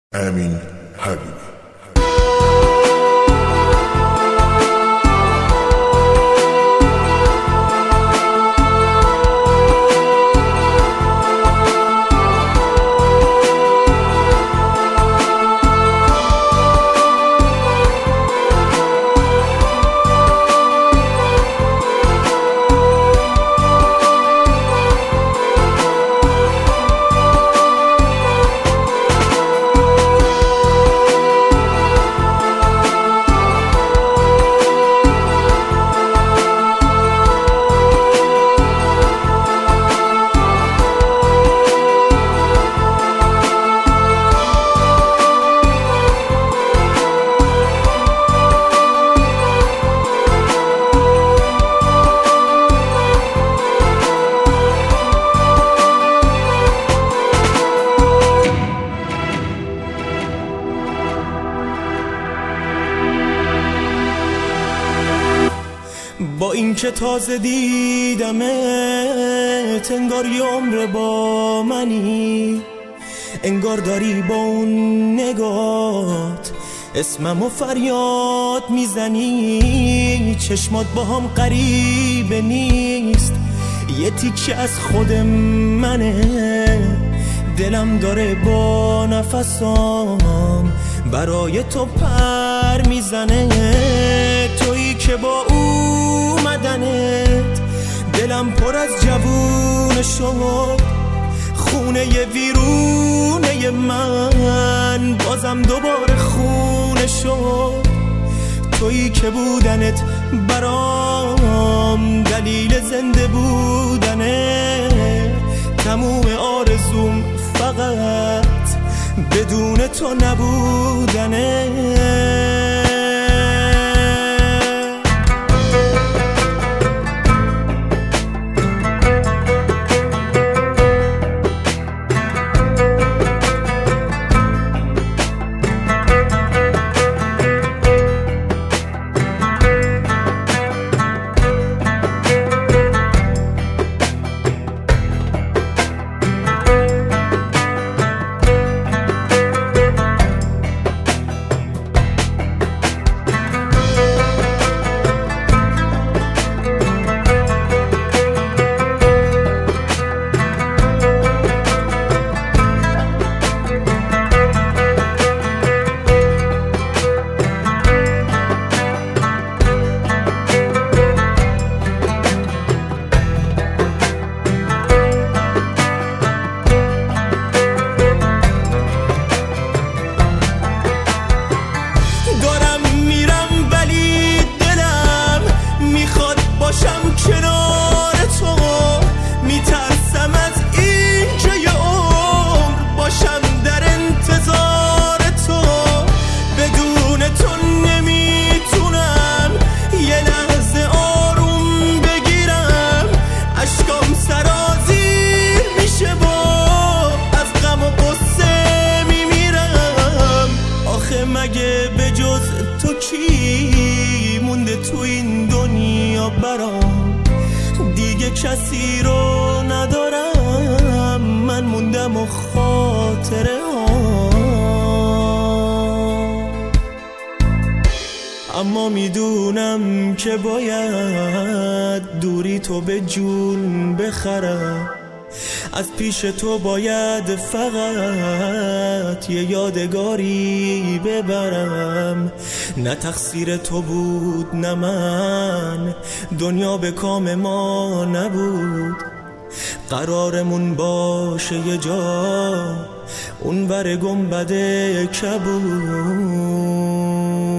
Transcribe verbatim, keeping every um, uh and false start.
امین حبیبی. با این که تازه دیدمت انگار یه عمر با منی، انگار داری با اون نگات اسممو فریاد میزنی. چشمات با هم غریبه نیست، یه تیکه از خود منه. دلم داره با نفسام برای تو پر میزنه. تویی که با اومدنت دلم پر از جوونه شد، خونه ی ویرونه ی من بازم دوباره خونه شد. تویی که بودنت برام دلیل زنده بودنه. تموم آرزوم فقط بدون تو نبودنه. مگه به جز تو کی مونده تو این دنیا برام؟ دیگه کسی رو ندارم، من موندم و خاطره ها. اما میدونم که باید دوری تو به جون بخرم. از پیش تو باید فقط یه یادگاری ببرم. نه تقصیر تو بود نه من، دنیا به کام ما نبود. قرارمون باشه یه جا اونور گنبد کبود.